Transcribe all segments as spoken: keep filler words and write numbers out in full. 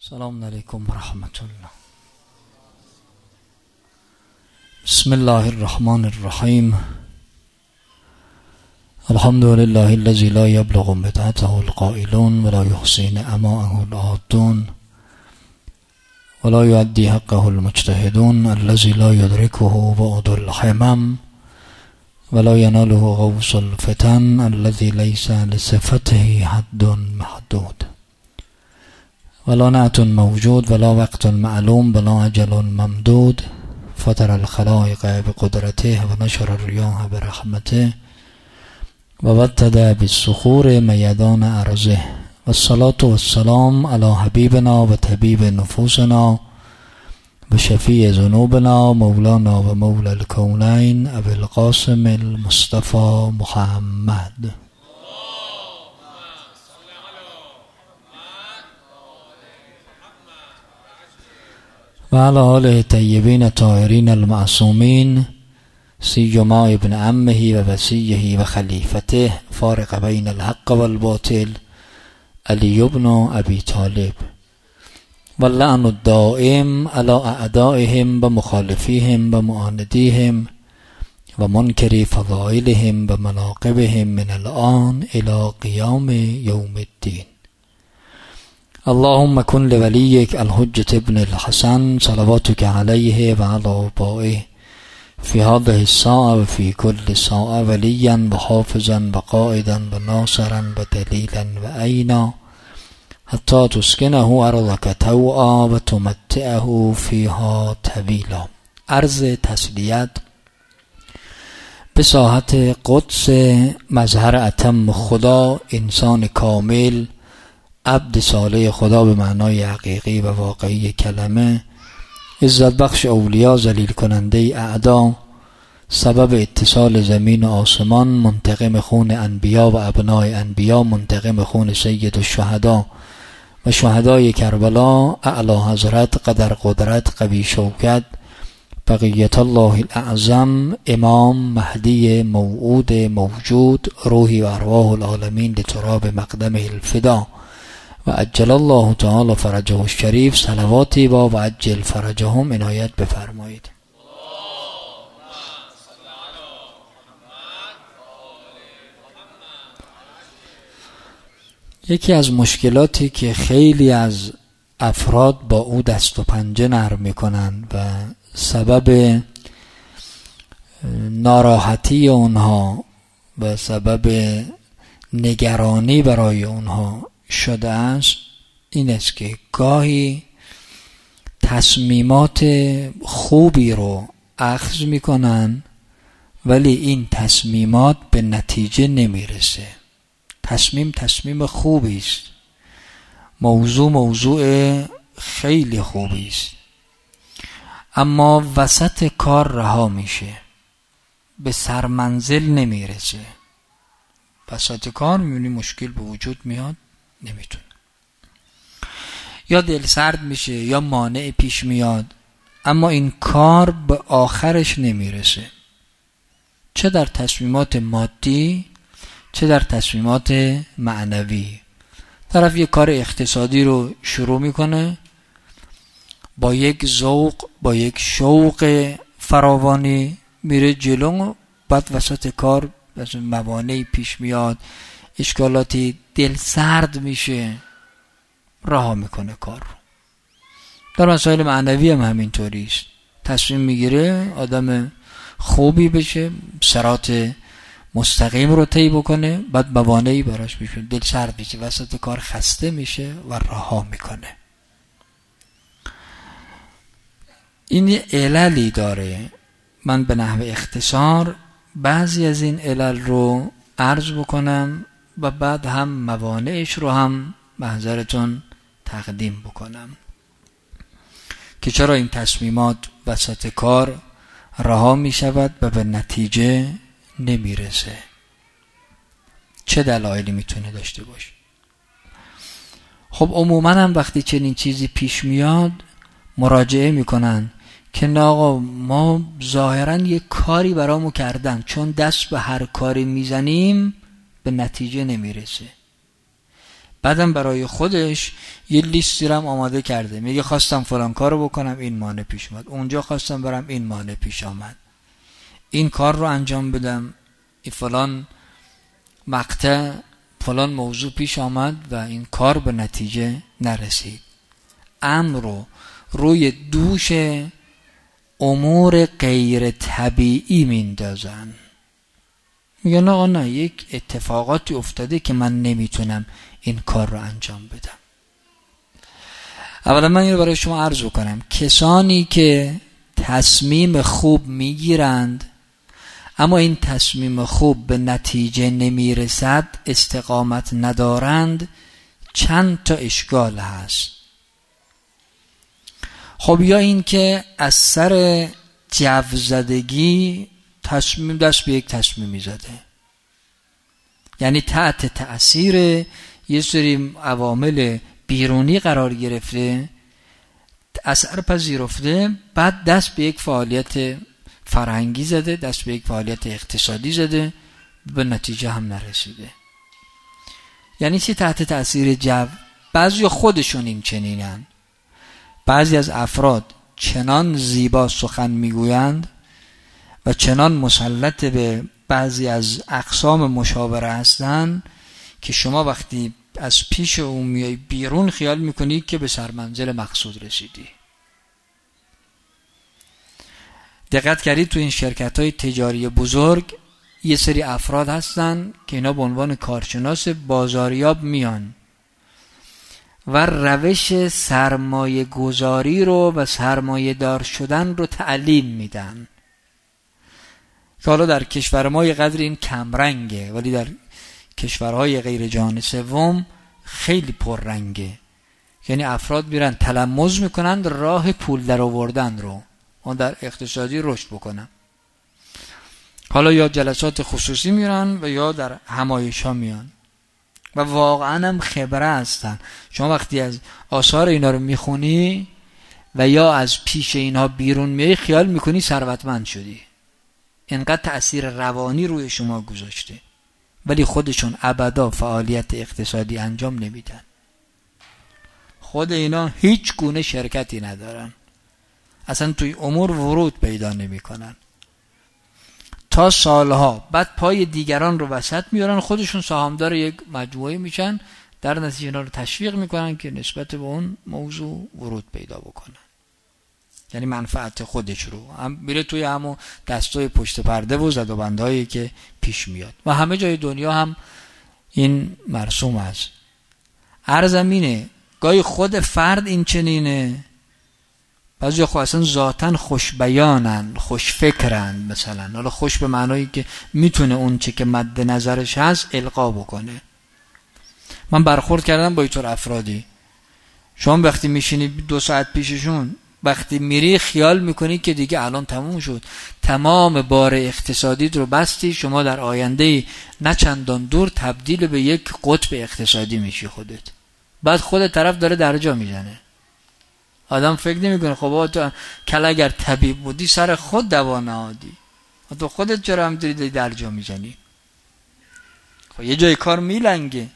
السلام علیکم و رحمت الله. بسم الله الرحمن الرحیم. الحمد لله الذي لا يبلغ مدحته القائلون ولا يحصي نعماءه العادون ولا يؤدي حقه المجتهدون الذي لا يدركه بعد الحمم ولا يناله غوص الفتن الذي ليس لصفته حد محدود ولا نعت موجود ولا وقت معلوم ولا أجل ممدود فطر الخلائق بقدرته ونشر الرياح برحمته ووتد بالصخور ميدان أرضه والصلاة والسلام على حبيبنا وطبيب نفوسنا وشفيع ذنوبنا مولانا ومولى الكونين أبي القاسم المصطفى محمد وعلى آله الطيبين الطاهرين المعصومين سيما ابن عمه ووصيه وخليفته فارق بين الحق والباطل علي بن أبي طالب واللعن الدائم على أعدائهم ومخالفيهم ومعانديهم ومنكر فضائلهم ومناقبهم من الآن إلى قيام يوم الدين. اللهم كن لوليك الحجة ابن الحسن صلواتك عليه وعلى آبائه في هذه الساعة وفي كل ساعة وليا وحافظا وقائدا وناصرا ودليلا وأينا حتى تسكنه أرضك توعا وتمتعه فيها طويلا. عرض تسلیت به ساحت قدس مظهر اتم خدا، انسان کامل، عبد صالح خدا به معنای حقیقی و واقعی کلمه، عزت بخش اولیاء، ذلیل کننده اعدا، سبب اتصال زمین و آسمان، منتقم خون انبیا و ابنای انبیا، منتقم خون سید الشهدا و شهدای کربلا، اعلی حضرت، قدر قدرت، قوی شوکت، بقیت الله الاعظم، امام مهدی موعود موجود، روحی و ارواح العالمین لتراب مقدمه الفدا و عجل الله تعالی فرجه الشریف، صلواتی با و عجل فرجهم عنایت بفرمایید. یکی از مشکلاتی که خیلی از افراد با او دست و پنجه نرم میکنن و سبب ناراحتی اونها و سبب نگرانی برای اونها شده است، این است که گاهی تصمیمات خوبی رو اخذ میکنن ولی این تصمیمات به نتیجه نمیرسه. تصمیم تصمیم خوبی است، موضوع موضوع خیلی خوبی است، اما وسط کار رها میشه، به سرمنزل نمیرسه. وسط کار میبینی مشکل به وجود میاد، نمیتونه، یا دل سرد میشه یا مانع پیش میاد، اما این کار به آخرش نمیرسه، چه در تصمیمات مادی چه در تصمیمات معنوی. طرف یک کار اقتصادی رو شروع میکنه با یک ذوق، با یک شوق فراوانی میره جلو، بعد وسط کار موانعی پیش میاد، اشکالاتی، دل سرد میشه، رها میکنه کار رو. در مسائل معنوی هم همینطوری است. تصمیم میگیره آدم خوبی بشه، صراط مستقیم رو طی بکنه، بعد موانعی براش میشه، دل سرد میشه، وسط کار خسته میشه و رها میکنه. این عللی داره. من به نحو اختصار بعضی از این علل رو عرض بکنم و بعد هم موانعش رو هم محضرتون تقدیم بکنم که چرا این تصمیمات وسط کار رها می شود و به نتیجه نمی رسه، چه دلایلی میتونه داشته باشه. خب عموما هم وقتی چنین چیزی پیش میاد مراجعه میکنن که نه آقا ما ظاهرا یک کاری برامو کردن، چون دست به هر کاری میزنیم به نتیجه نمیرسه. بعدم برای خودش یه لیستی رو آماده کرده، میگه خواستم فلان کارو بکنم این مانع پیش اومد، اونجا خواستم برم این مانع پیش آمد، این کار رو انجام بدم، این فلان مقطع فلان موضوع پیش آمد و این کار به نتیجه نرسید. امر رو روی دوش امور غیر طبیعی میندازن، میگن آقا نه، یک اتفاقاتی افتاده که من نمیتونم این کار رو انجام بدم. اولا من این رو برای شما عرض کنم، کسانی که تصمیم خوب میگیرند اما این تصمیم خوب به نتیجه نمیرسد، استقامت ندارند، چند تا اشکال هست. خب یا این که از سر جو زدگی تصمیم دست به یک تصمیمی زده، یعنی تحت تأثیر یه سری عوامل بیرونی قرار گرفته، اثر پذیرفته، بعد دست به یک فعالیت فرهنگی زده، دست به یک فعالیت اقتصادی زده، به نتیجه هم نرسیده. یعنی چی تحت تأثیر جو؟ بعضی خودشون این چنینن، بعضی از افراد چنان زیبا سخن میگویند و چنان مسلط به بعضی از اقسام مشاوره هستند که شما وقتی از پیش اون میای بیرون خیال میکنی که به سرمنزل مقصود رسیدی. دقت کردید تو این شرکت های تجاری بزرگ یه سری افراد هستن که اینا به عنوان کارشناس بازاریاب میان و روش سرمایه گذاری رو و سرمایه دار شدن رو تعلیم میدن، که حالا در کشور ما یه قدر این کمرنگه ولی در کشورهای غیر جهان سوم خیلی پررنگه. یعنی افراد میرن تلمذ میکنن راه پول در آوردن رو، اون در اقتصادی رشد بکنن. حالا یا جلسات خصوصی میرن و یا در همایش ها میان و واقعا هم خبره هستن. شما وقتی از آثار اینا رو میخونی و یا از پیش اینها بیرون میای خیال میکنی ثروتمند شدی، اینقدر تأثیر روانی روی شما گذاشته، ولی خودشون ابدا فعالیت اقتصادی انجام نمیدن. خود اینا هیچ گونه شرکتی ندارن، اصلا توی امور ورود پیدا نمی کنن تا سالها، بعد پای دیگران رو وسط میارن، خودشون سهامدار یک مجموعه میشن، در نتیجه اینا رو تشویق میکنن که نسبت به اون موضوع ورود پیدا بکنن، یعنی منفعت خودش رو هم میره توی همون دستای پشت پرده و زد و بندهایی که پیش میاد و همه جای دنیا هم این مرسوم است. عرضم اینه گاهی خود فرد این چنینه، بعضی خب اصلا ذاتن خوش بیانن، خوش فکرن، مثلا حالا خوش به معنایی که میتونه اون چه که مد نظرش هست القا بکنه. من برخورد کردم با اینطور افرادی، شما وقتی میشینی دو ساعت پیششون، وقتی میری خیال میکنی که دیگه الان تموم شد، تمام بار اقتصادی رو بستی، شما در آینده نه چندان دور تبدیل به یک قطب اقتصادی میشی خودت. بعد خود طرف داره درجا میزنه، آدم فکر نمیکنه خب تو کل اگر طبیب بودی سر خود دوا نهادی، تو خودت چرا هم داری درجا میزنی؟ خب یه جای کار میلنگه.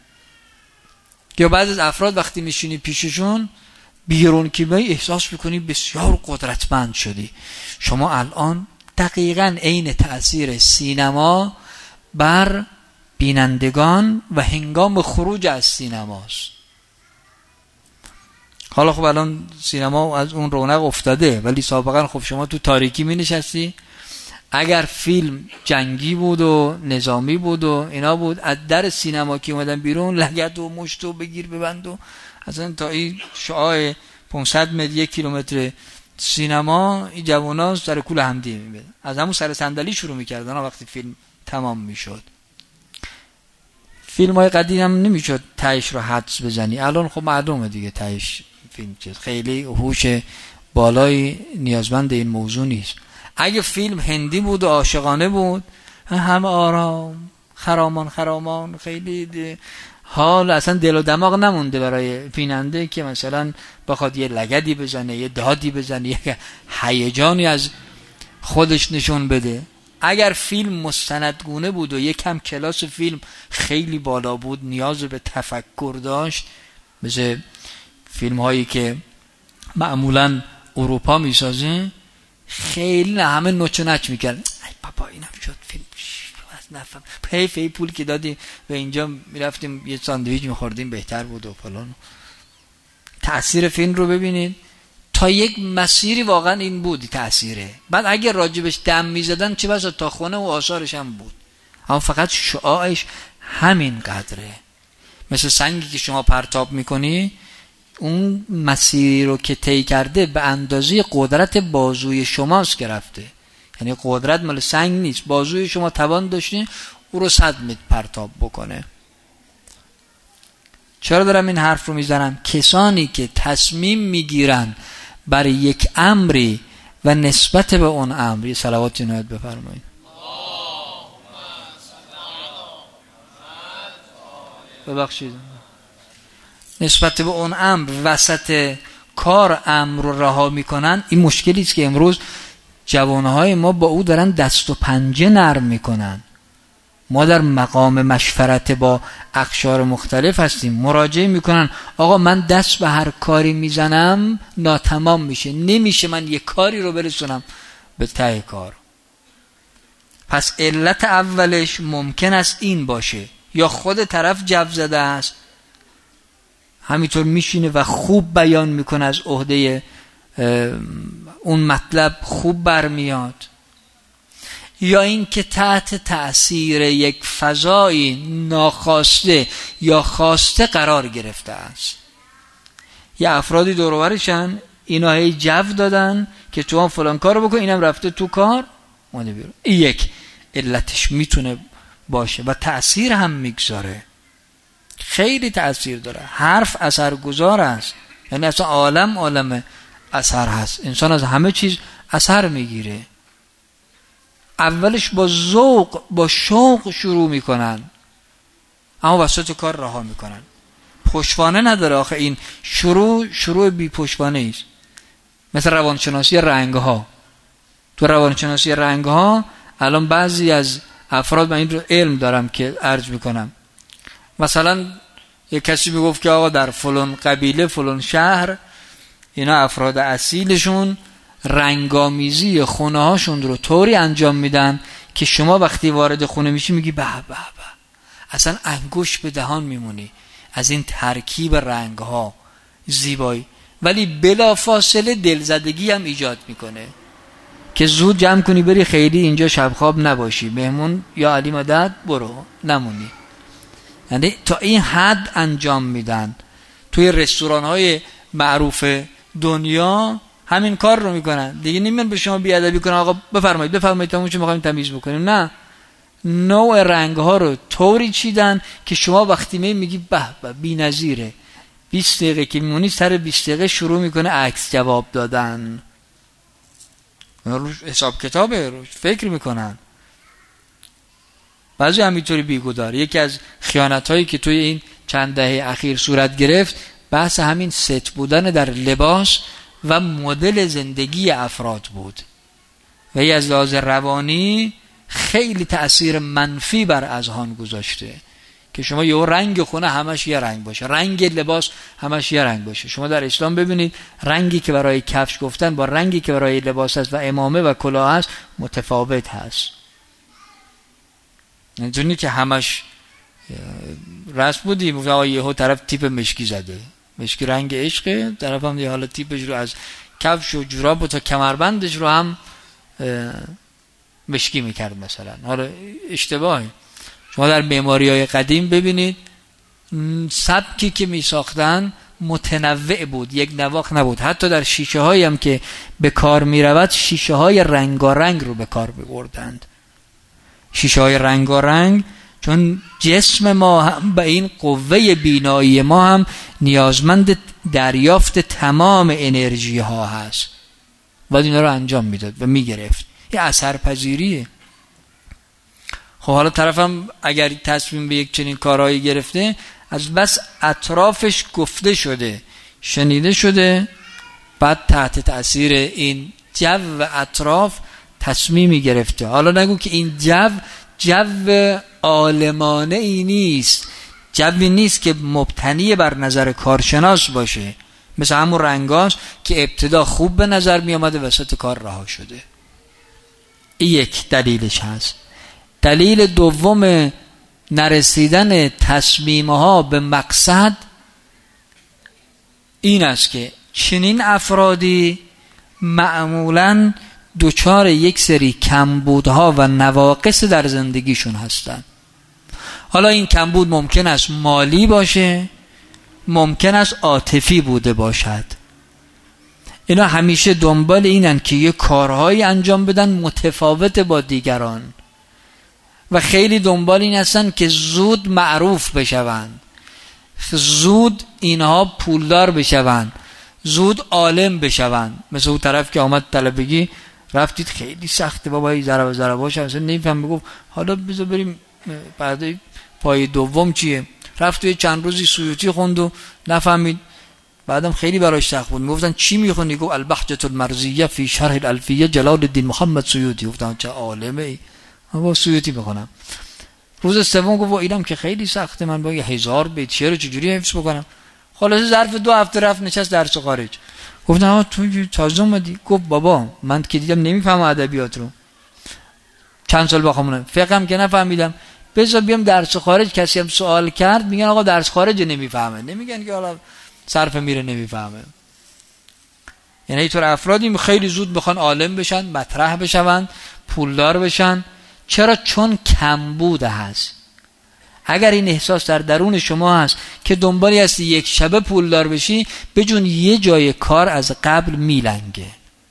یا بعض از افراد وقتی میشینی پیششون بیرون که بایی احساس میکنی بسیار قدرتمند شدی. شما الان دقیقاً عین تأثیر سینما بر بینندگان و هنگام خروج از سینماست. حالا خب الان سینما از اون رونق افتاده، ولی سابقا خب شما تو تاریکی می نشستی، اگر فیلم جنگی بود و نظامی بود و اینا بود، از در سینما که اومدن بیرون لگد و مشت و بگیر ببند و اصلا تا این شعاع پانصد متر یک کیلومتر سینما این جوونا سر کول همدیگه میبدن، از همون سر صندلی شروع میکردن وقتی فیلم تمام میشد. فیلم های قدیم هم نمیشد تهش رو حدس بزنی، الان خب معلومه دیگه تهش فیلم چیز خیلی هوش بالایی نیازمند این موضوع نیست. اگه فیلم هندی بود و عاشقانه بود، همه آرام خرامان خرامان، خیلی حال اصلا دل و دماغ نمونده برای بیننده که مثلا بخواد یه لگدی بزنه، یه دادی بزنه، یه هیجانی از خودش نشون بده. اگر فیلم مستندگونه بود و یکم کلاس فیلم خیلی بالا بود، نیاز به تفکر داشت، مثل فیلم هایی که معمولا اروپا میسازه، خیلی نه همه نوچ و نچ میکرد، ای بابا اینم شد فیلم نفهم پی فی پول که دادیم و اینجا میرفتیم یه ساندویچ میخوردیم بهتر بود و فلان. تأثیر فیلم رو ببینید، تا یک مسیری واقعا این بود تأثیره. بعد اگر راجبش دم میزدن چه بسا تا خونه و آثارش هم بود، اما فقط شعاعش همین قدره. مثل سنگی که شما پرتاب میکنی، اون مسیری رو که طی کرده به اندازه قدرت بازوی شماست که رفته، یعنی قدرت مال سنگ نیست، بازوی شما توان داشتین او رو صد متر پرتاب بکنه. چرا دارم این حرف رو میزنم؟ کسانی که تصمیم میگیرن برای یک امری و نسبت به اون امر، صلوات عنایت بفرمایید. ببخشید، نسبت به اون امر وسط کار امر رو رها میکنن. این مشکلی است که امروز جوانهای ما با او دارن دست و پنجه نرم میکنن. ما در مقام مشورت با اقشار مختلف هستیم، مراجعه میکنن آقا من دست به هر کاری میزنم ناتمام میشه، نمیشه من یک کاری رو برسونم به ته کار. پس علت اولش ممکن است این باشه، یا خود طرف جو زده است همینطور میشینه و خوب بیان میکنه، از عهده اون مطلب خوب برمیاد، یا این که تحت تأثیر یک فضایی ناخواسته یا خواسته قرار گرفته است. یه افرادی دور و برشن، اینا هی جو دادن که تو هم فلان کارو بکن، اینم رفته تو کار اومده بیرون. این یک علتش میتونه باشه و تأثیر هم میگذاره، خیلی تأثیر داره. حرف اثرگذار است، یعنی اصلا عالم عالم اثر هست، انسان از همه چیز اثر میگیره. اولش با ذوق با شوق شروع میکنن، اما وسط کار رها میکنن. پشتوانه نداره آخه این شروع شروع بی پشتوانه است. مثل روانشناسی رنگ ها، تو روانشناسی رنگ ها الان بعضی از افراد، من این رو علم دارم که عرض میکنم، مثلا یک کسی میگفت که آقا در فلان قبیله فلان شهر اینا افراد اصیلشون رنگامیزی خونه هاشون رو طوری انجام میدن که شما وقتی وارد خونه میشی میگی به به به، اصلا انگوش به دهان میمونی از این ترکیب رنگ ها زیبایی، ولی بلا فاصله دلزدگی هم ایجاد میکنه که زود جمع کنی بری، خیلی اینجا شب خواب نباشی، مهمون یا علی مدد برو نمونی. یعنی تا این حد انجام میدن. توی رستوران های معروف دنیا همین کار رو میکنن دیگه. نمیان به شما بیادبی کنن آقا بفرمایید بفرمایید تموم شد میخوایم تمیز بکنیم، نه، نوع رنگ ها رو طوری چیدن که شما وقتی میگی به به بی‌نظیره، بیست دقیقه که میمونی سر بیست دقیقه شروع میکنه عکس جواب دادن، روش حساب کتابه، روش فکر میکنن. بعضی همینطوری بیگودار. یکی از خیانت هایی که توی این چند دهه اخیر صورت گرفت بحث همین ست بودن در لباس و مدل زندگی افراد بود و ای از لحاظ روانی خیلی تأثیر منفی بر اذهان گذاشته که شما یه رنگ خونه همش یه رنگ باشه، رنگ لباس همش یه رنگ باشه. شما در اسلام ببینید رنگی که برای کفش گفتن با رنگی که برای لباس هست و عمامه و کلاه هست متفاوت هست. اینجوری که همش رسم بودی و یهو طرف تیپ مشکی زده، مشکی رنگ عشقه، طرف هم دیگه حالا تیپش رو از کفش و جوراب تا کمربندش رو هم مشکی میکرد مثلا. حالا اشتباهه. شما در معماری‌های قدیم ببینید سبکی که میساختن متنوع بود، یک نواخت نبود. حتی در شیشه هایی هم که به کار میرود شیشه های رنگارنگ رو به کار ببردند. شیشه های رنگارنگ چون جسم ما هم به این قوه بینایی ما هم نیازمند دریافت تمام انرژی ها هست و اینا رو انجام میداد و میگرفت. یه اثر پذیریه. خب حالا طرفم اگر تصمیم به یک چنین کارهایی گرفته، از بس اطرافش گفته شده شنیده شده، بعد تحت تأثیر این جو و اطراف تصمیمی گرفته. حالا نگو که این جو جو عالمانه ای نیست، جوی نیست که مبتنی بر نظر کارشناس باشه، مثل همون رنگاست که ابتدا خوب به نظر می آمده وسط کار رها شده. این یک دلیلش هست. دلیل دوم نرسیدن تصمیمها به مقصد این است که چنین افرادی معمولاً دوچار یک سری کمبودها و نواقص در زندگیشون هستن. حالا این کمبود ممکن است مالی باشه، ممکن است عاطفی بوده باشد. اینا همیشه دنبال اینن که یه کارهایی انجام بدن متفاوت با دیگران و خیلی دنبال این هستن که زود معروف بشوند، زود اینها پولدار بشوند، زود عالم بشوند. مثل اون طرف که آمد طلبگی رفتید خیلی سخته بابا، این ضرب ضرب باشه مثلا نمیفهم، بگو حالا بذار بریم بعد پای دوم چیه. رفت توی چند روزی سیوطی خوند و نفهمید، بعدم خیلی براش سخت بود. میگفتن چی میخونی؟ گفت البهجة المرضیه فی شرح الالفیه جلال الدین محمد سیوطی. گفتم چه عالمه ای، من با سیوطی میخونم. روز سوم گفت اینم که خیلی سخته، من با هزار بیت شعر چجوری حفظ بکنم؟ خلاص ظرف دو هفته رفت نشست درس خارج. گفتم آ تو تازه اومدی؟ گفت بابا من که دیدم نمیفهمم ادبیات رو، چند سال بخونم، فقهم که نفهمیدم، بذار بیام درس خارج. کسی هم سوال کرد میگن آقا درس خارج نمیفهمه، نمیگن که حالا صرف میره نمیفهمه. یعنی اینطور افرادی خیلی زود بخوان عالم بشن، مطرح بشن، پولدار بشن. چرا؟ چون کمبود هست. اگر این احساس در درون شما هست که دنبالی هستی یک شبه پولدار بشی، بجون یه جای کار از قبل میلنگه،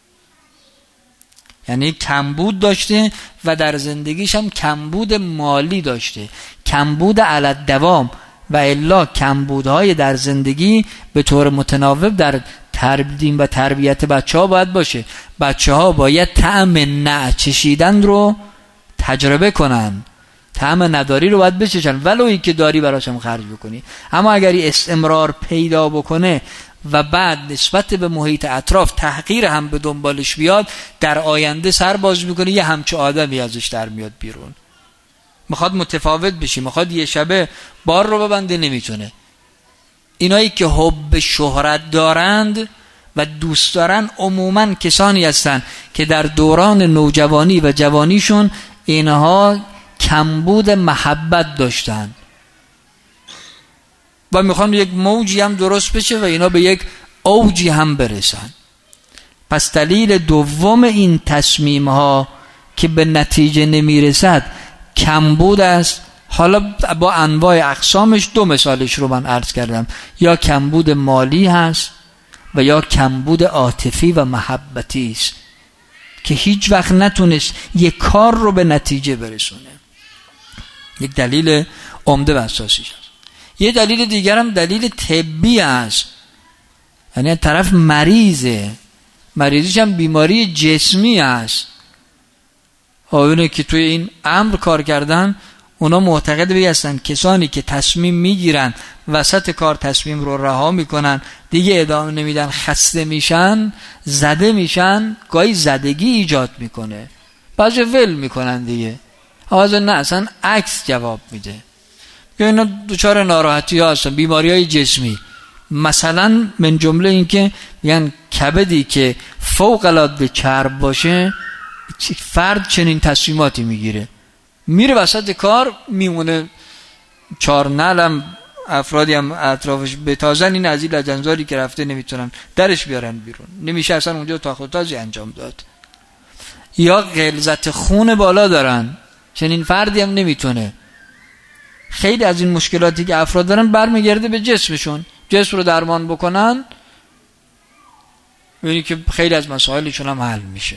یعنی کمبود داشته و در زندگیش هم کمبود مالی داشته، کمبود علی دوام. و الا کمبودهای در زندگی به طور متناوب در تربیت و تربیت بچه ها باید باشه. بچه ها باید طعم نه چشیدن رو تجربه کنن، طعم نداری رو باید بچشن، ولو این که داری براشم خرج بکنی. اما اگر استمرار پیدا بکنه و بعد نسبت به محیط اطراف تحقیر هم به دنبالش بیاد، در آینده سر باز میکنه یه همچه آدمی ازش در میاد بیرون. میخواد متفاوت بشی، میخواد یه شبه بار رو ببنده، نمیتونه. اینایی که حب شهرت دارند و دوست دارن عموماً کسانی هستن که در دوران نوجوانی و جوانیشون اینها کمبود محبت داشتن و میخوان یک موجی هم درست بشه و اینا به یک اوجی هم برسن. پس دلیل دوم این تصمیم ها که به نتیجه نمیرسد کمبود است. حالا با انواع اقسامش دو مثالش رو من عرض کردم، یا کمبود مالی هست و یا کمبود عاطفی و محبتی است که هیچ وقت نتونست یک کار رو به نتیجه برسونه. یک دلیل عمده و اساسیش هست. یه دلیل دیگر هم دلیل طبی است، یعنی طرف مریضه، مریضیش هم بیماری جسمی است. آیونه که توی این امر کار کردن اونا معتقد به هستن کسانی که تصمیم میگیرن وسط کار تصمیم رو رها میکنن، دیگه ادامه نمیدن، خسته میشن، زده میشن، گاهی زدگی ایجاد میکنه، بعضی ول میکنن دیگه. آوازه نه اصلا عکس جواب میده که اینا دوچار ناراحتی ها هستن، بیماری های جسمی. مثلا من جمله این که میگن کبدی که فوق العاده چرب باشه فرد چنین تصمیماتی میگیره، میره وسط کار میمونه چار نلم، افرادی هم اطرافش به تازن این از این لجنزاری که رفته نمیتونن درش بیارن بیرون، نمیشه اصلا اونجا تاخت تازی انجام داد. یا غلظت خون بالا دارن، چنین فردی هم نمیتونه. خیلی از این مشکلاتی که افراد دارن برمیگرده به جسمشون، جسم رو درمان بکنن ببینید که خیلی از مسائلشون هم حل میشه.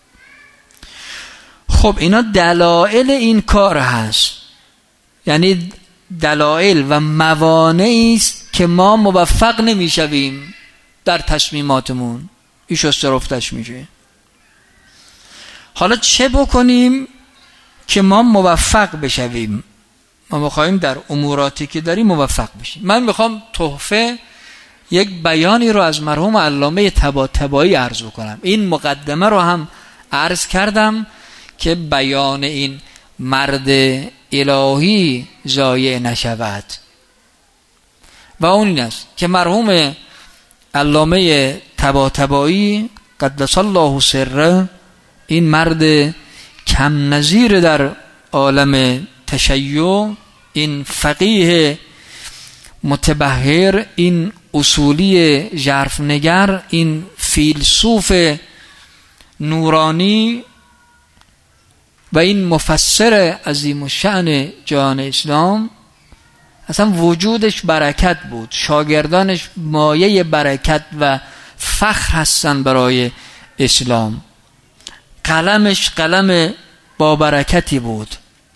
خب اینا دلایل این کار هست، یعنی دلایل و موانعی است که ما موفق نمیشویم در تصمیماتمون، این شسترفتش میشه. حالا چه بکنیم که ما موفق بشویم؟ ما میخوایم در اموراتی که داریم موفق بشیم. من میخوام تحفه یک بیانی رو از مرحوم علامه طباطبایی عرض بکنم. این مقدمه رو هم عرض کردم که بیان این مرد الهی ضایع نشود و اون این است که مرحوم علامه طباطبایی قدس الله سره، این مرد کم نظیر در عالم تشیع، این فقیه متبحر، این اصولی ژرفنگر، این فیلسوف نورانی و این مفسر عظیم الشأن جهان اسلام، اصلا وجودش برکت بود، شاگردانش مایه برکت و فخر هستن برای اسلام، قلمش قلم با برکتی بود.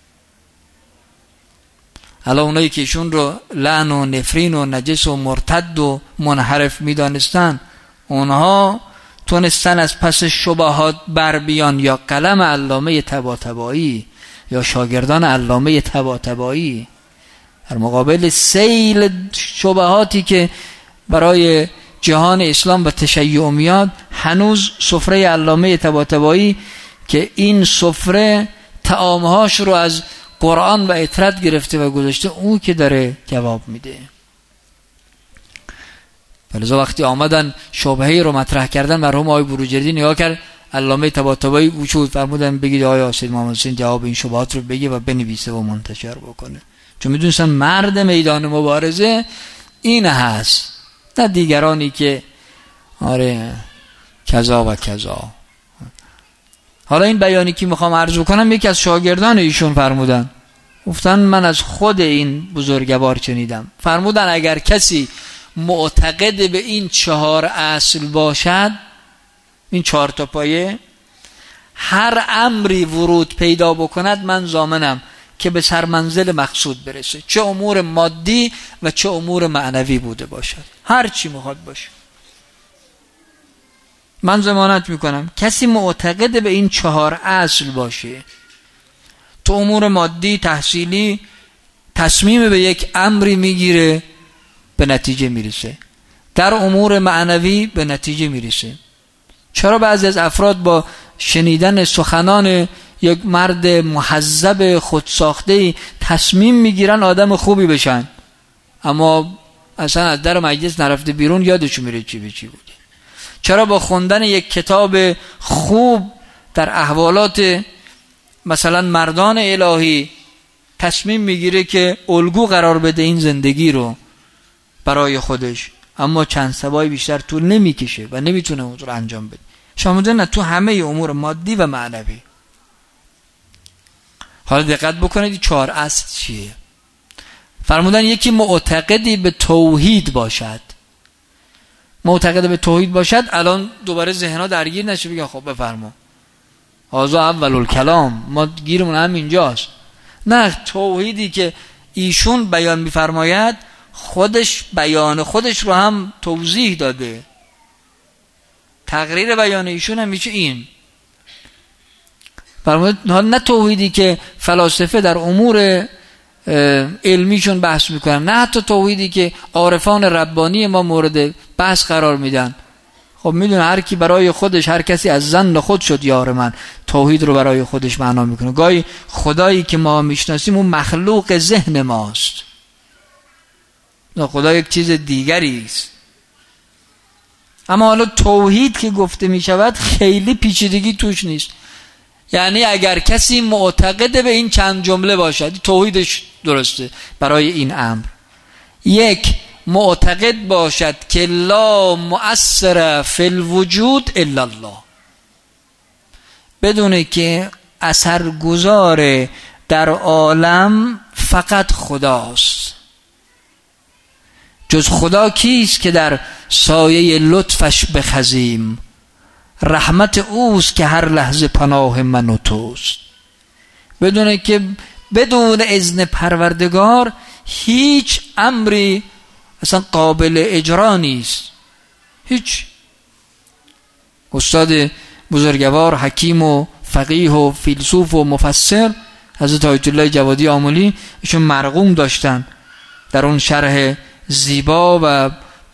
حالا اونایی که ایشون رو لعن و نفرین و نجس و مرتد و منحرف میدانستن، اونها تونستن از پس شبهات بر بیان، یا قلم علامه طباطبایی یا شاگردان علامه طباطبایی در مقابل سیل شبهاتی که برای جهان اسلام و تشیع میاد، هنوز سفره علامه طباطبایی که این سفره طعامهاش رو از قرآن و اطرت گرفته و گذاشته، اون که داره جواب میده. فلذا وقتی آمدن شبهه‌ای رو مطرح کردن، مرحوم آقای بروجردی نگاه کرد، علامه طباطبایی گوشود فرمودن بگید آقای سید محمد حسین جواب این شبهات رو بگه و بنویسه و منتشر بکنه، چون میدونستن مرد میدان مبارزه این هست، نه دیگرانی که آره کذا و کذا. حالا این بیانی که میخوام عرض کنم، یکی از شاگردان ایشون فرمودن، گفتن من از خود این بزرگوار شنیدم، فرمودن اگر کسی معتقد به این چهار اصل باشد، این چهار تا پایه، هر امری ورود پیدا بکند من ضامنم که به سرمنزل مقصود برسه، چه امور مادی و چه امور معنوی بوده باشد، هر چی میخواد باشه. من ضمانت میکنم کسی معتقد به این چهار اصل باشه، تو امور مادی تحصیلی تصمیم به یک امری میگیره، به نتیجه میرسه، در امور معنوی به نتیجه میرسه. چرا بعضی از افراد با شنیدن سخنان یک مرد محذب خودساخته‌ای تصمیم میگیرن آدم خوبی بشن، اما اصلا از در مجلس نرفته بیرون، یادشون میره چی به چی بوده؟ چرا با خوندن یک کتاب خوب در احوالات مثلا مردان الهی تصمیم میگیره که الگو قرار بده این زندگی رو برای خودش، اما چند سبای بیشتر طول نمیکشه و نمیتونه اون رو انجام بده. شما نه تو همه امور مادی و معنوی. حالا دقت بکنید چهار اصل چیه. فرمودن یکی معتقدی به توحید باشد. معتقد به توحید باشد، الان دوباره ذهن‌ها درگیر نشه بگن خب بفرما هذا اول الکلام، ما گیرمون هم اینجاست. نه، توحیدی که ایشون بیان می‌فرماید خودش بیان خودش رو هم توضیح داده. تقریر بیان ایشون هم میشه این. فرمود نه توحیدی که فلاسفه در امور علمیشون بحث میکنن، نه حتی توحیدی که عارفان ربانی ما مورد بحث قرار میدن. خب میدونه هر کی برای خودش، هر کسی از ظن خود شد یار من، توحید رو برای خودش معنا میکنه. گاهی خدایی که ما میشناسیم اون مخلوق ذهن ماست، نه خدا یک چیز دیگری است. اما حالا توحید که گفته میشود خیلی پیچیدگی توش نیست. یعنی اگر کسی معتقد به این چند جمله باشد، توحیدش درسته برای این امر. یک، معتقد باشد که لا مؤثر فی الوجود الا الله، بدونه که اثرگذار در عالم فقط خداست. جز خدا کیست که در سایه لطفش بخزیم، رحمت اوست که هر لحظه پناه من و توست. بدونه که بدون اذن پروردگار هیچ امری اصلا قابل اجرا نیست، هیچ. استاد بزرگوار حکیم و فقیه و فیلسوف و مفسر حضرت آیت الله جوادی آملی، ایشون مرقوم داشتن در اون شرح زیبا و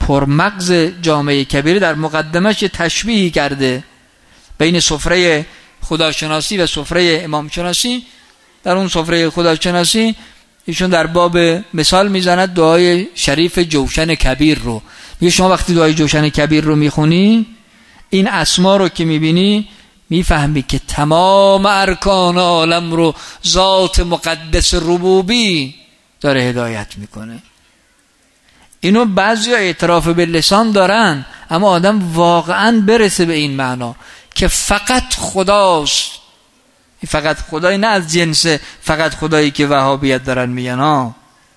پرمغز جامعه کبیر، در مقدمش تشبیهی کرده بین سفره خداشناسی و سفره امام شناسی، در اون سفره خداشناسی ایشون در باب مثال میزند دعای شریف جوشن کبیر رو. میگه شما وقتی دعای جوشن کبیر رو میخونی، این اسما رو که میبینی، میفهمی که تمام ارکان عالم رو ذات مقدس ربوبی داره هدایت میکنه. اینو بعضی اعتراف به لسان دارن، اما آدم واقعا برسه به این معنا که فقط خداست. فقط خدایی نه از جنس فقط خدایی که وهابیت دارن میگن ها.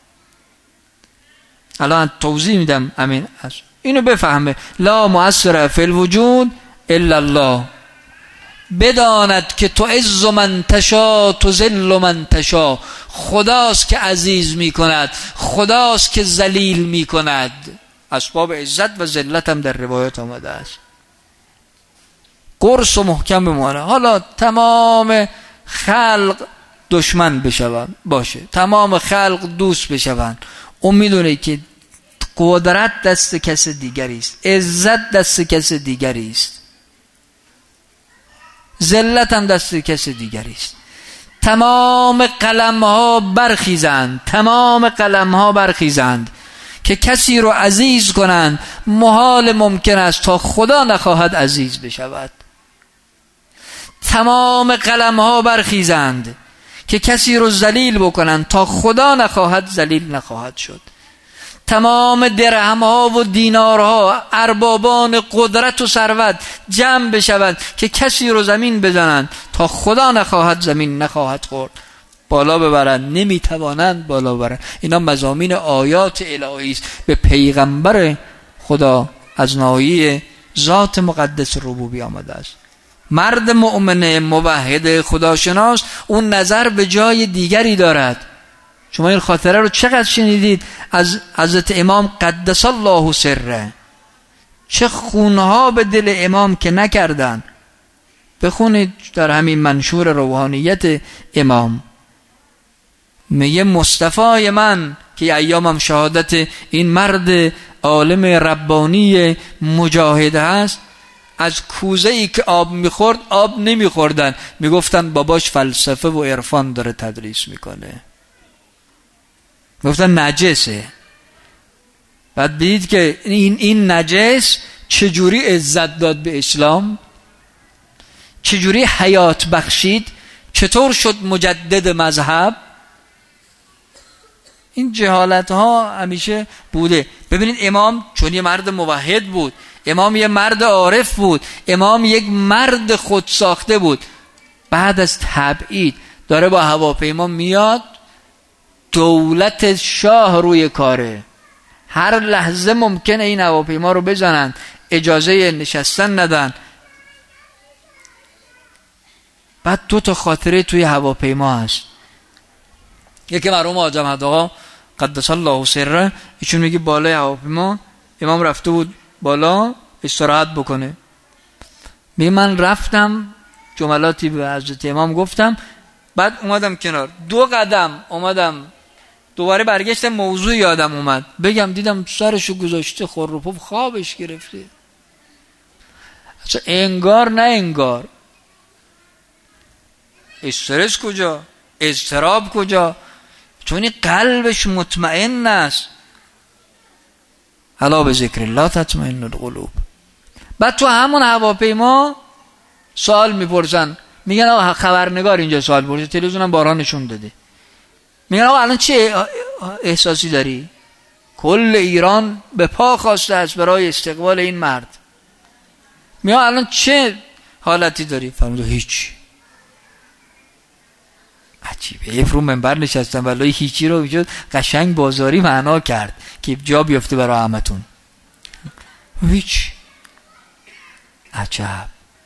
الان توضیح میدم امین اینو بفهمه. لا مؤثر فی الوجود الا الله. بداند که تو عز من تشا تو ذل من تشا. خداست که عزیز میکند، خداست که ذلیل میکند. اسباب عزت و ذلت هم در روایات آمده است. قرص و محکم بمانه. حالا تمام خلق دشمن بشوند باشه، تمام خلق دوست بشوند، اون میدونه که قدرت دست کس دیگری است، عزت دست کس دیگری است، ذلت هم دست کس دیگری است. تمام قلم ها برخیزند، تمام قلم ها برخیزند که کسی رو عزیز کنند. محال ممکن است تا خدا نخواهد عزیز بشود. تمام قلم ها برخیزند که کسی رو ذلیل بکنند تا خدا نخواهد ذلیل نخواهد شد. تمام درهم ها و دینارها اربابان قدرت و ثروت جمع بشوند که کسی رو زمین بزنند تا خدا نخواهد زمین نخواهد خورد. بالا ببرند، نمیتوانند بالا ببرند. اینا مضامین آیات الهی است به پیغمبر خدا از ناحیه ذات مقدس ربوبی آمده است. مرد مؤمن موحد خداشناس اون نظر به جای دیگری دارد. شما این خاطره رو چقدر شنیدید از حضرت امام قدس الله سره، چه خونها به دل امام که نکردن. بخونید در همین منشور روحانیت امام، میگه مصطفی من که ایامم شهادت این مرد عالم ربانی مجاهد هست، از کوزه ای که آب میخورد آب نمیخوردن، میگفتن باباش فلسفه و عرفان داره تدریس میکنه، گفتن نجسه. بعد بدید که این این نجس چجوری عزت داد به اسلام، چجوری حیات بخشید، چطور شد مجدد مذهب. این جهالت ها همیشه بوده. ببینید امام چون یه مرد موحد بود، امام یه مرد عارف بود، امام یک مرد خود ساخته بود، بعد از تبعید داره با هواپیما میاد، دولت شاه روی کاره، هر لحظه ممکنه این هواپیما رو بزنن، اجازه نشستن ندن. بعد دو تا خاطره توی هواپیما هست. یکی مرحوم حاج احمد آقا قدس الله سره، ایشون میگه بالای هواپیما امام رفته بود بالا استراحت بکنه. میگه من رفتم جملاتی به حضرت امام گفتم، بعد اومدم کنار، دو قدم اومدم دوباره برگشتم، موضوع یادم اومد بگم، دیدم سرشو گذاشته خور و پف خوابش گرفته. اصلا انگار نه انگار، استرس کجا، اضطراب کجا، چون قلبش مطمئن است. الا به ذکر الله تطمئن القلوب. بعد تو همون هواپیما سوال میپرسن، میگن آقا خبرنگار اینجا سوال پرسید، تلویزیونم بارها نشون داده، میگن آقا الان چه احساسی داری؟ کل ایران به پا خواسته است برای استقبال این مرد. میگن الان چه حالتی داری؟ فرمود هیچ. عجیبه، یه رو منبر نشستم ولی هیچی رو وجود قشنگ بازاری معنا کرد که جا بیفته برای همتون. هیچ. عجب،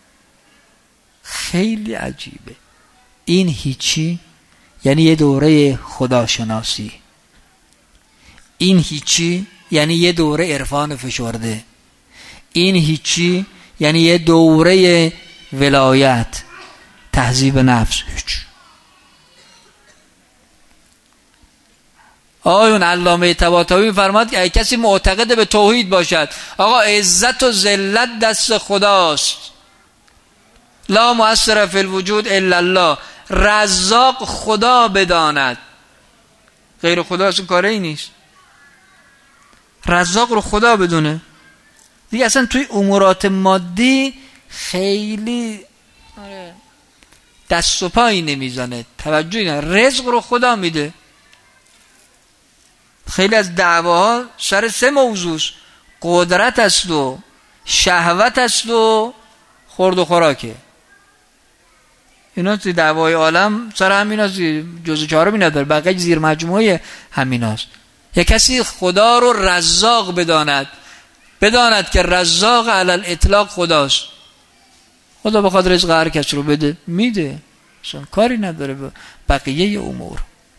خیلی عجیبه. این هیچی یعنی یه دوره خداشناسی، این هیچی یعنی یه دوره عرفان فشرده، این هیچی یعنی یه دوره ولایت، تهذیب نفس. هیچ. آیون علامه طباطبایی فرماد که اگه کسی معتقد به توحید باشد، آقا عزت و ذلت دست خداست، لا مؤثر فی الوجود الا الله، رزاق خدا بداند، غیر خدا اصلا کاره ای نیست. رزاق رو خدا بدونه دیگه، اصلا توی امورات مادی خیلی دست و پایی نمیزنه، توجهی نه. رزق رو خدا میده. خیلی از دعواها سر سه موضوع، قدرت است و شهوت است و خورد و خوراکه. اینا توی دعوای عالم سر همین هست، جزء چهارمی نداره، بقیه زیر مجموعه همین هست. یک کسی خدا رو رزاق بداند، بداند که رزاق علی الاطلاق خداست. خدا بخواد رزق هر کس رو بده میده، اصلا کاری نداره به بقیه امور.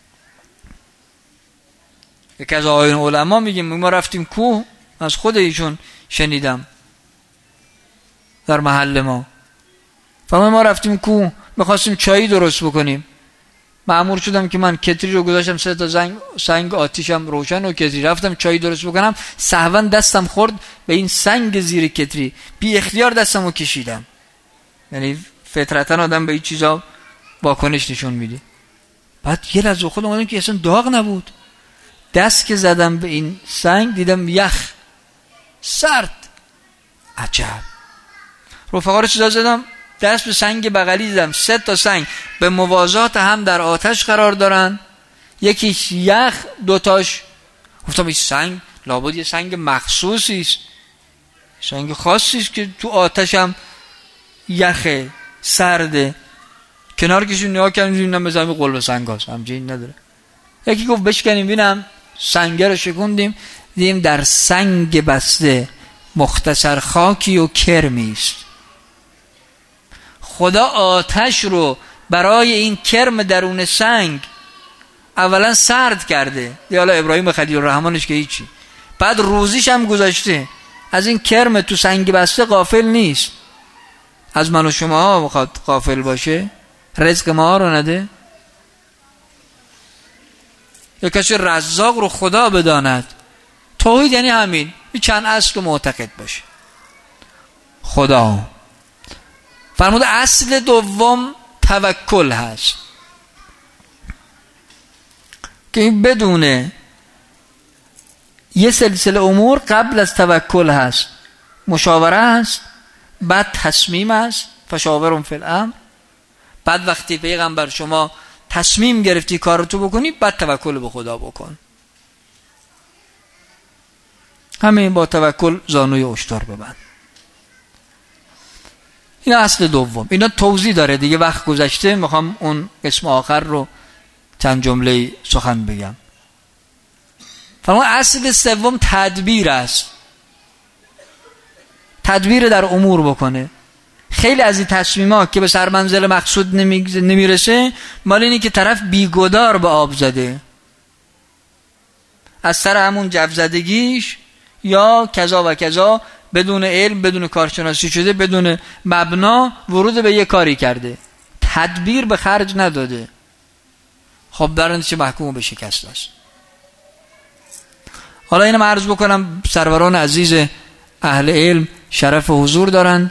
یکی از آقایون علما میگیم ما رفتیم کوه، از خود ایشون شنیدم در محل ما، فهمه ما رفتیم کوه میخواستیم چایی درست بکنیم، مأمور شدم که من کتری رو گذاشتم سه تا زنگ سنگ آتیشم روشن و کتری، رفتم چایی درست بکنم، سهوا دستم خورد به این سنگ زیر کتری، بی اختیار دستم رو کشیدم. یعنی فطرتا آدم به این چیزا واکنش نشون میده. بعد یه لحظه خودم اومدم که اصلا داغ نبود، دست که زدم به این سنگ دیدم یخ، سرد. عجب. رفقا رو چیزا زدم، دست به سنگ بغلی زدم، سه تا سنگ به موازات هم در آتش قرار دارن، یکیش یخ، دوتاش. گفتم این سنگ لابد یه سنگ مخصوصی است، سنگ خاصی است که تو آتش هم یخه، سرده. کنار کشون نگاه کردم دیدم مثلا همین قلب سنگ هست، همچین نداره. یکی گفت بشکنیم ببینم، سنگ رو شکوندیم، دیدیم در سنگ بسته مختصر خاکی و کرمی است. خدا آتش رو برای این کرم درون سنگ اولا سرد کرده، دیگه حالا ابراهیم خلیل الرحمنش که هیچی، بعد روزیش هم گذاشته. از این کرم تو سنگ بسته غافل نیست. از من و شما ها بخواد غافل باشه، رزق ما رو نده. یا کسی رزاق رو خدا بداند. توحید یعنی همین، این چند اصل رو معتقد باشه. خدا فرمود اصل دوم توکل هست که این بدونه یه سلسله امور قبل از توکل هست. مشاوره هست، بعد تصمیم هست، فشاورهم فی الامر. بعد وقتی پیغمبر شما تصمیم گرفتی کارتو بکنی، بعد توکل به خدا بکن. همین با توکل زانوی اشتر ببند. این اصل دوم. اینا توضیح داره دیگه، وقت گذشته، میخوام اون قسم آخر رو چند جمله سخن بگم. فرمان اصل سوم تدبیر است. تدبیر در امور بکنه. خیلی از این تصمیمات که به سرمنزل مقصود نمیرسه مال اینه که طرف بیگدار به آب زده، از سر همون جو زدگیش یا کذا و کذا، بدون علم، بدون کارشناسی شده، بدون مبنا ورود به یه کاری کرده، تدبیر به خرج نداده. خب در نتیجه محکوم به شکست است. حالا اینم عرض بکنم، سروران عزیز اهل علم شرف حضور دارند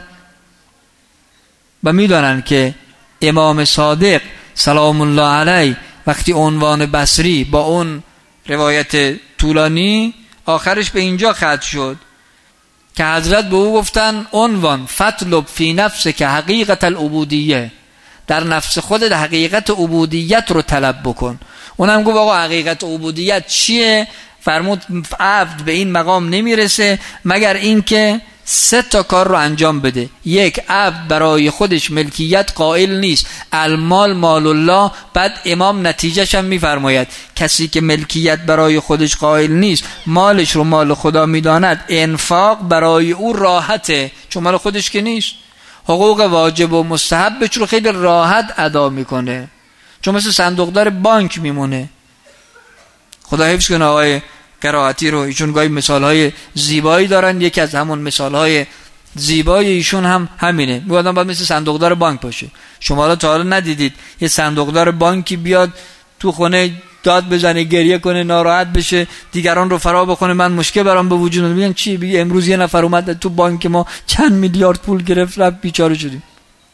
و میدانند که امام صادق سلام الله علیه وقتی عنوان بصری با اون روایت طولانی آخرش به اینجا ختم شد که حضرت به او گفتن عنوان فطلب فی نفس که حقیقت العبودیه، در نفس خودت حقیقت عبودیت رو طلب بکن. اونم گفت آقا حقیقت عبودیت چیه؟ فرمود عبد به این مقام نمیرسه مگر این که سه تا کار رو انجام بده. یک، عبد برای خودش ملکیت قائل نیست، المال مال الله. بعد امام نتیجهش هم میفرماید کسی که ملکیت برای خودش قائل نیست، مالش رو مال خدا میداند، انفاق برای او راحته چون مال خودش که نیست. حقوق واجب و مستحبش رو خیلی راحت ادا میکنه چون مثل صندوقدار بانک میمونه. خدا حفظ کنه آقای قرائتی رو، ایشون گاهی مثالهای زیبایی دارن. یکی از همون مثالهای زیبای ایشون هم همینه، میگه آدم باید مثل صندوقدار بانک باشه. شما تا حالا ندیدید یه صندوقدار بانکی بیاد تو خونه داد بزنه، گریه کنه، ناراحت بشه، دیگران رو فرا بخونه، من مشکل برام به وجود اومد. میگن چی؟ بگی امروز یه نفر اومد تو بانک ما چند میلیارد پول گرفت رفت بیچاره شدیم.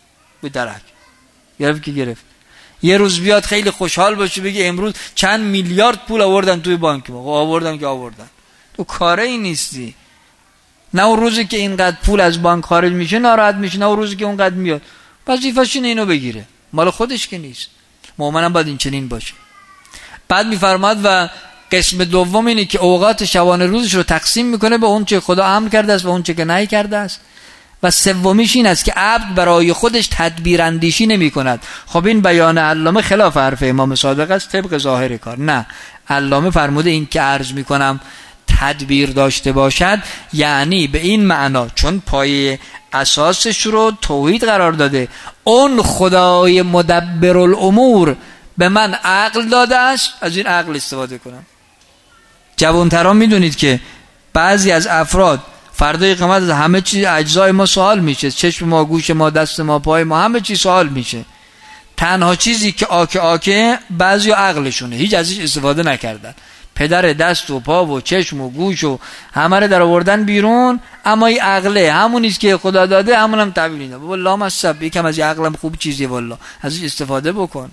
به درک گرفت که گرفت. یه روز بیاد خیلی خوشحال باشه بگه امروز چند میلیارد پول آوردن توی بانک ما. خب آوردن که آوردن، تو کاره ای نیستی. نه اون روزی که اینقدر پول از بانک خارج میشه ناراحت میشه، نه اون روزی که اونقدر میاد. وظیفه‌ش اینه اینو بگیره، مال خودش که نیست. مؤمنم باید این چنین باشه. بعد میفرماد و قسم دوم اینه که اوقات شبانه روزش رو تقسیم میکنه به اون چه خدا امر کرده است و اون چه که نهی کرده است. و سومیش این است که عبد برای خودش تدبیر اندیشی نمی کند. خب این بیان علامه خلاف حرف امام صادق است طبق ظاهر کار. نه، علامه فرموده این که عرض میکنم تدبیر داشته باشد یعنی به این معنا چون پایه اساسش رو توحید قرار داده، اون خدای مدبر الامور به من عقل داده است، از این عقل استفاده کنم. جوانتران میدونید که بعضی از افراد فردای قیامت از همه چیز اجزای ما سوال میشه، چشم ما، گوش ما، دست ما، پای ما، همه چیز سوال میشه. تنها چیزی که آکه آکه بعضی عقلشونه، هیچ ازش استفاده نکردن. پدر دست و پا و چشم و گوش و همه رو در آوردن بیرون، اما این عقله همونیست که خدا داده، همونم تحویل میده. والله مصب یکم از این عقلم خوب چیزی، والله ازش استفاده بکن.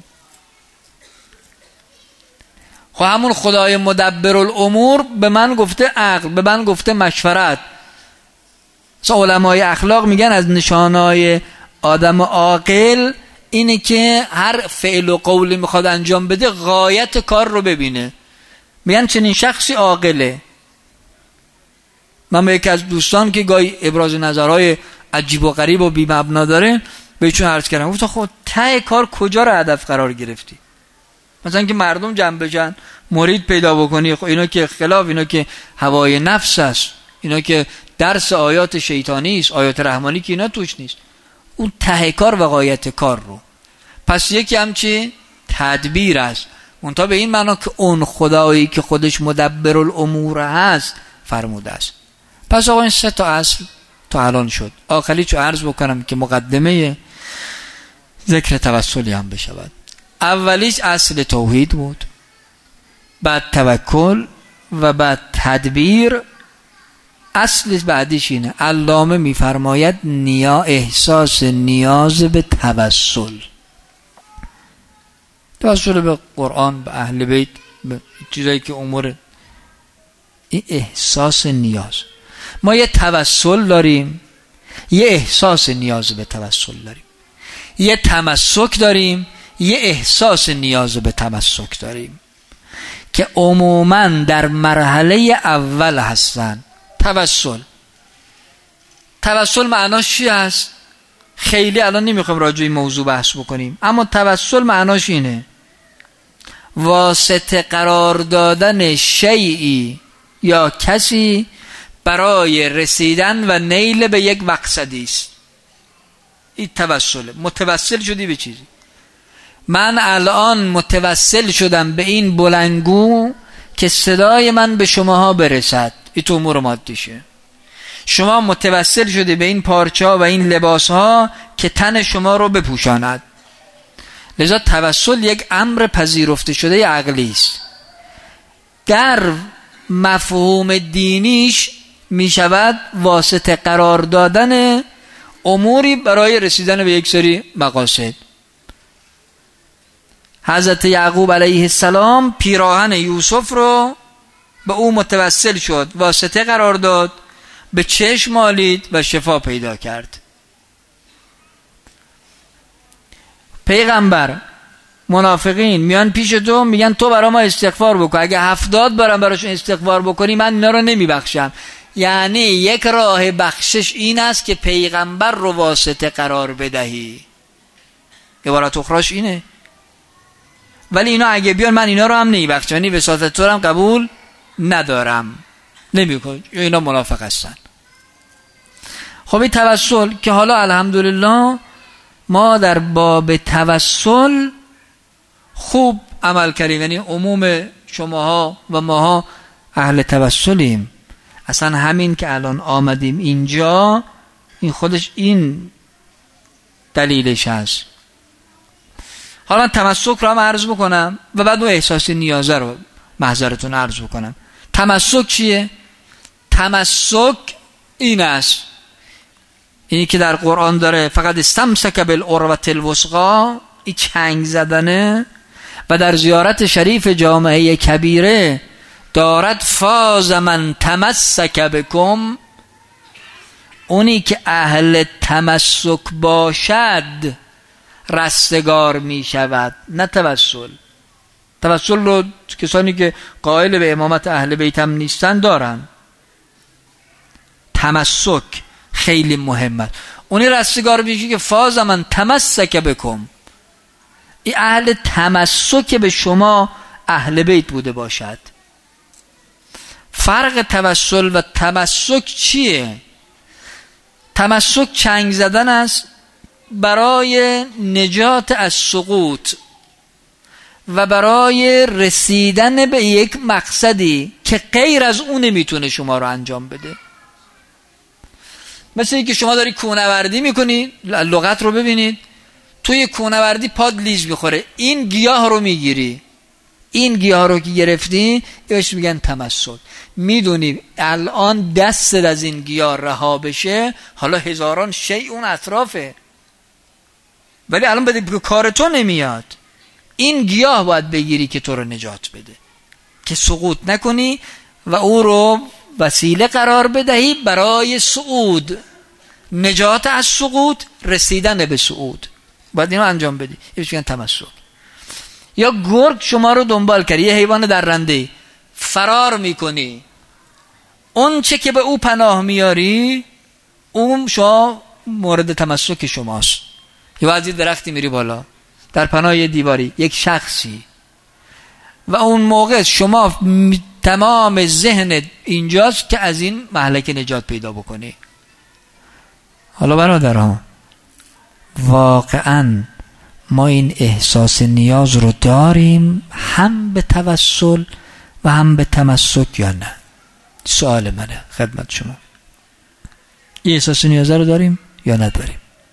خب همون خدای مدبر الامور به من گفته عقل، به من گفته مشورت. علمای اخلاق میگن از نشانهای آدم عاقل اینه که هر فعل و قولی میخواد انجام بده غایت کار رو ببینه. میگن چنین شخصی عاقله. من به یکی از دوستان که گاهی ابراز نظرهای عجیب و غریب و بی مبنا داره بهشون عرض کردم، گفتم خب ته کار کجا رو هدف قرار گرفتی؟ مثلا که مردم جمع بشن مرید پیدا بکنی، خب اینا که خلاف، اینا که هوای نفس است، اینا که درس آیات شیطانی است، آیات رحمانی که اینا توش نیست. اون ته کار و غایت کار رو. پس یکی همچی تدبیر است، منتها به این معنا که اون خدایی که خودش مدبر الامور هست فرموده است. پس آقا این سه تا اصل تا الان شد. آخری چو عرض بکنم که مقدمه ذکر توسلی هم بشود. اولیش اصل توحید بود، بعد توکل و بعد تدبیر. اصل بعدیش اینه، علامه میفرماید نیا احساس نیاز به توسل. توسل به قرآن، به اهل بیت، به چیزایی که امور این احساس نیاز. ما یه توسل داریم، یه احساس نیاز به توسل داریم، یه تمسک داریم، یه احساس نیاز به تمسک داریم که عموماً در مرحله اول هستن. توسل توسل معناش چی است؟ خیلی الان نمیخوایم راجع به این موضوع بحث بکنیم، اما توسل معناش اینه واسطه قرار دادن شیئی یا کسی برای رسیدن و نیل به یک مقصدی است. این توسله. متوسل شدی به چیزی. من الان متوسل شدم به این بلندگو که صدای من به شماها برسد، این تو امور مادیشه. شما متوسل شده به این پارچه و این لباس ها که تن شما رو بپوشاند. لذا توسل یک امر پذیرفته شده عقلی است. در مفهوم دینیش می شود واسطه قرار دادن اموری برای رسیدن به یک سری مقاصد. حضرت یعقوب علیه السلام پیراهن یوسف رو به او متوسل شد، واسطه قرار داد، به چشم مالید و شفا پیدا کرد. پیغمبر، منافقین میان پیش تو میگن تو برای ما استغفار بکن، اگه هفتاد بارم براشون استغفار بکنی من اینا رو نمیبخشم. یعنی یک راه بخشش این است که پیغمبر رو واسطه قرار بدهی. عبارت اخراش اینه. ولی اینا اگه بیان من اینا رو هم نمیبخشم، یعنی وساطت تو رو هم قبول ندارم، نمیکن. اینا منافق هستن. خب این توسل که حالا الحمدلله ما در باب توسل خوب عمل کردیم، یعنی عموم شماها و ماها اهل توسلیم. اصلا همین که الان آمدیم اینجا این خودش این دلیلش هست. حالا من تمسک رو هم عرض بکنم و بعد اون احساس نیازه رو محضرتون عرض بکنم. تمسک چیه؟ تمسک این است اینی که در قرآن داره فقط استمسک بالعروة الوثقی، این چنگ زدنه، و در زیارت شریف جامعه کبیره دارد فاز من تمسک بکم، اونی که اهل تمسک باشد رستگار می شود، نه توسل. توسل رو کسانی که قائل به امامت اهل بیت هم نیستن دارن. تمسک خیلی مهمه. اونی رستگار میشه که فاز من تمسک بکم، این اهل تمسک به شما اهل بیت بوده باشد. فرق توسل و تمسک چیه؟ تمسک چنگ زدن است برای نجات از سقوط و برای رسیدن به یک مقصدی که غیر از اون نمیتونه شما رو انجام بده. مثل اینکه شما داری کوهنوردی میکنی، لغت رو ببینید، توی کوهنوردی پاد لیز میخوره، این گیاه رو میگیری، این گیاه رو که گرفتی بهش میگن تمسک. میدونی الان دست از این گیاه رها بشه، حالا هزاران شیء اون اطرافه، ولی الان به کار تو نمیاد. این گیاه باید بگیری که تو رو نجات بده، که سقوط نکنی و او رو وسیله قرار بدهی برای صعود، نجات از سقوط، رسیدن به صعود. باید اینو انجام بدی. یه میگن تمسک. یا گرگ شما رو دنبال کرد، یه حیوان درنده، فرار میکنی، اون چه که به او پناه میاری اون شما مورد تمسک شماست. یا از درختی میری بالا در پناه یه دیواری، یک شخصی، و اون موقع شما تمام ذهن اینجاست که از این مهلک نجات پیدا بکنی. حالا برادران، واقعا ما این احساس نیاز رو داریم هم به توسل و هم به تمسک یا نه؟ سوال منه خدمت شما. این احساس نیاز رو داریم یا نداریم؟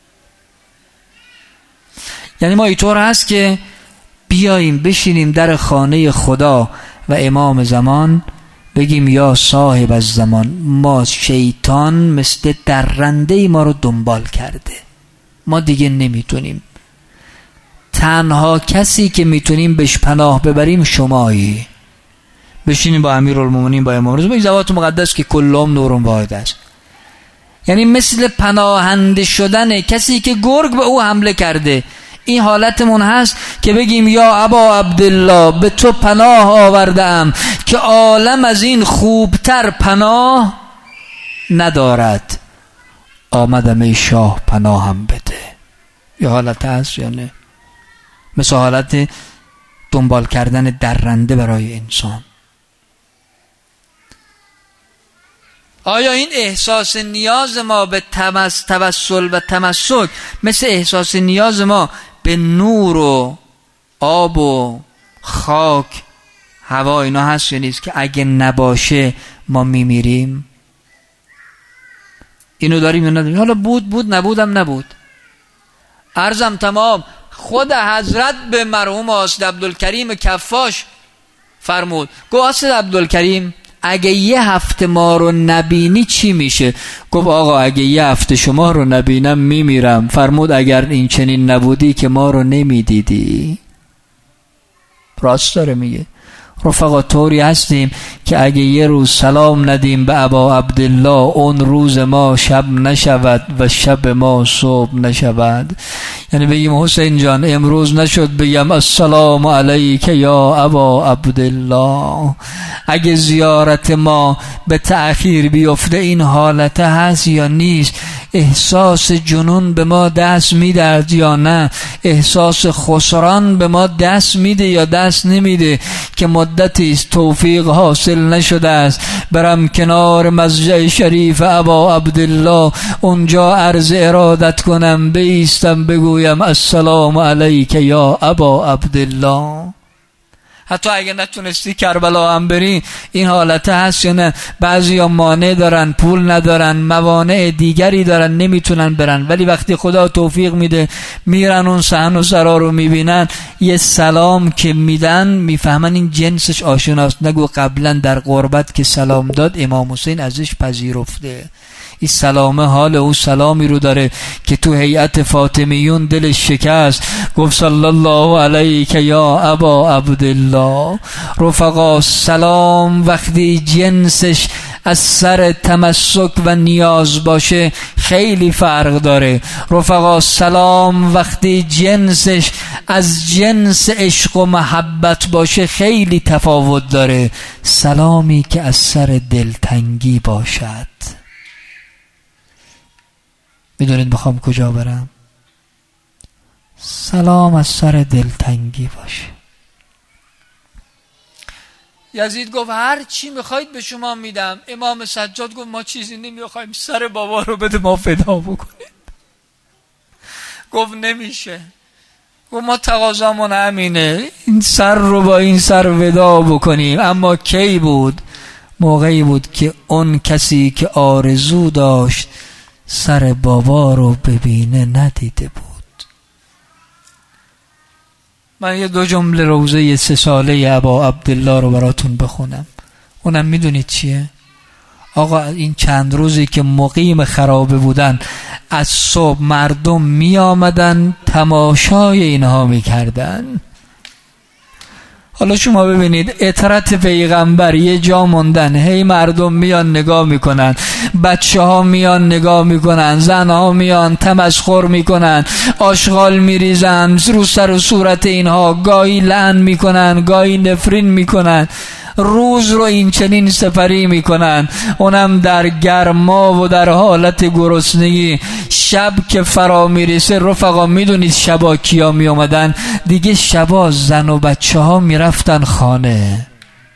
یعنی ما اینطور هست که بیاییم بشینیم در خانه خدا و امام زمان بگیم یا صاحب از زمان، ما شیطان مثل درنده ما رو دنبال کرده، ما دیگه نمیتونیم، تنها کسی که میتونیم بهش پناه ببریم شمایی. بشینیم با امیرالمومنین، با امام رضا، با این زوات مقدس که کلهم نور واحد است. یعنی مثل پناهنده شدن کسی که گرگ به او حمله کرده. این حالتمون هست که بگیم یا ابا عبدالله، به تو پناه آوردم که عالم از این خوبتر پناه ندارد، آمدم ای شاه پناهم بده. یه حالت هست یا نه؟ مثل حالت دنبال کردن درنده برای انسان. آیا این احساس نیاز ما به تمس توسل و تمسک مثل احساس نیاز ما به نور و آب و خاک، هوا، اینا هست یا نیست که اگه نباشه ما میمیریم؟ اینو داریم یا نداریم؟ حالا بود بود، نبودم نبود. عرضم تمام. خود حضرت به مرحوم حاسد عبدالکریم کفاش فرمود، گفت حاسد عبدالکریم اگه یه هفته ما رو نبینی چی میشه؟ گفت آقا اگه یه هفته شما رو نبینم میمیرم. فرمود اگر این چنین نبودی که ما رو نمیدیدی. راست داره میگه. رفقا طوری هستیم که اگه یه روز سلام ندیم به ابا عبدالله، اون روز ما شب نشود و شب ما صبح نشود. یعنی بگیم حسین جان امروز نشد بگم السلام علیک یا ابا عبدالله. اگه زیارت ما به تأخیر بیفته این حالت هست یا نیست؟ احساس جنون به ما دست میده یا نه؟ احساس خسران به ما دست میده یا دست نمیده که مدتی است توفیق حاصل نشده است برم کنار مسجد شریف ابا عبدالله، اونجا عرض ارادت کنم، بایستم بگویم السلام علیک یا ابا عبدالله. حتی اگه نتونستی کربلا هم بری این حالت هست یا نه؟ بعضی ها مانع دارن، پول ندارن، موانع دیگری دارن، نمیتونن برن، ولی وقتی خدا توفیق میده میرن اون صحن و سرا رو میبینن، یه سلام که میدن میفهمن این جنسش آشناست. نگو قبلا در غربت که سلام داد امام حسین ازش پذیرفته. این سلامه حال او سلامی رو داره که تو هیئت فاطمیون دلش شکست، گفت صلی الله علیک یا ابا عبدالله. رفقا سلام وقتی جنسش از سر تمسک و نیاز باشه خیلی فرق داره. رفقا سلام وقتی جنسش از جنس عشق و محبت باشه خیلی تفاوت داره. سلامی که از سر دلتنگی باشد، میدونید بخوام کجا برم؟ سلام از سر دلتنگی باشه. یزید گفت هر چی میخواید به شما میدم. امام سجاد گفت ما چیزی نمیخوایم، سر بابا رو بده ما فدا بکنید. گفت نمیشه. گفت ما تقاضامون همینه، این سر رو با این سر ودا بکنیم. اما کی بود؟ موقعی بود که اون کسی که آرزو داشت سر بابا رو ببینه ندیده بود. من یه دو جمله روزه یه سه ساله ابا عبدالله رو براتون بخونم. اونم میدونید چیه؟ آقا این چند روزی که مقیم خرابه بودن، از صبح مردم می آمدن تماشای اینها می کردن. حالا شما ببینید اطرت پیغمبر یه جا موندن، هی مردم میان نگاه میکنن، بچه ها میان نگاه میکنن، زن ها میان تمسخر میکنن، آشغال میریزن رو سر و صورت اینها، گاهی لعن میکنن، گاهی نفرین میکنن. روز رو این چنین سپری میکنن، اونم در گرما و در حالت گرسنگی. شب که فرا میرسه رفقا میدونید شبا کیا می آمدن؟ دیگه شبا زن و بچه ها میرفتن خانه.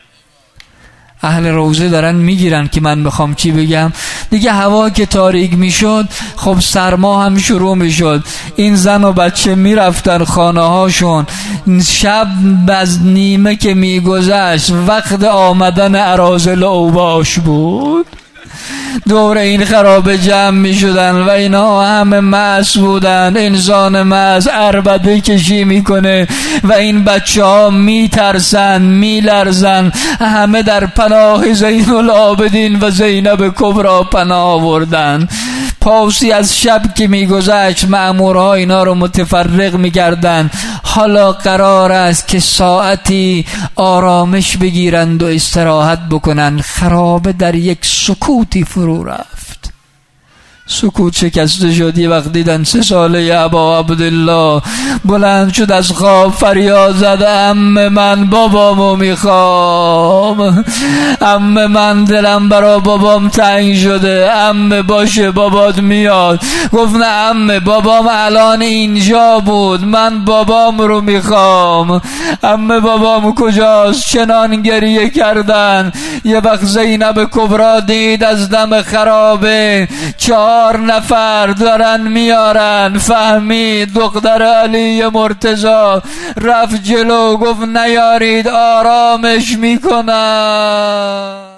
اهل روزه دارن میگیرن که من بخوام چی بگم. دیگه هوا که تاریک میشد خب سرما هم شروع میشد، این زن و بچه میرفتن خانه هاشون. شب از نیمه که میگذشت وقت آمدن اراذل اوباش بود، دور این خرابه جمع می شدن و اینا همه مست بودن. انسان مست عربده کشی میکنه و این بچه ها می ترسن می لرزن. همه در پناه زین العابدین و زینب کبرا پناه آوردن. پاسی از شب که میگذشت مأمورها اینا رو متفرق میکردن. حالا قرار است که ساعتی آرامش بگیرند و استراحت بکنن. خرابه در یک سکوتی فرو رفت. سکوت شکسته شد. یه وقت دیدن سه ساله ابا عبدالله بلند شد از خواب، فریاد زد عمه من بابامو میخوام، عمه من دلم برا بابام تنگ شده، عمه باشه بابات میاد. گفت نه عمه، بابام الان اینجا بود، من بابام رو میخوام. عمه بابام کجاست؟ چنان گریه کردن. یه وقت زینب کبرا دید از دم خرابه چهار نفر دارن میارن، فهمید دختر علی مرتضی، رفت جلو گفت نیارید آرامش میکنن.